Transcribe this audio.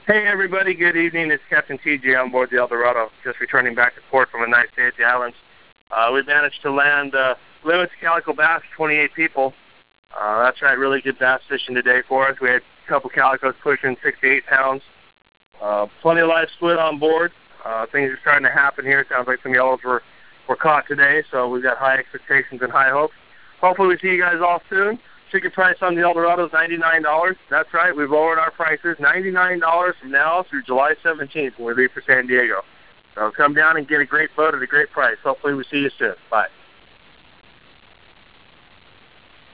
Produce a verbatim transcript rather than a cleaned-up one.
Hey everybody, good evening. It's Captain T J on board the El Dorado, just returning back to port from a nice day at the islands. Uh, we managed to land uh, limits calico bass, twenty-eight people. Uh, that's right, really good bass fishing today for us. We had a couple calicos pushing six to eight pounds. Uh, plenty of live squid on board. Uh, things are starting to happen here. Sounds like some yellows were, were caught today, so we've got high expectations and high hopes. Hopefully we see you guys all soon. Ticket price on the El Dorado is ninety-nine dollars. That's right, we've lowered our prices. ninety-nine dollars from now through July seventeenth when we leave for San Diego. So come down and get a great boat at a great price. Hopefully we see you soon. Bye.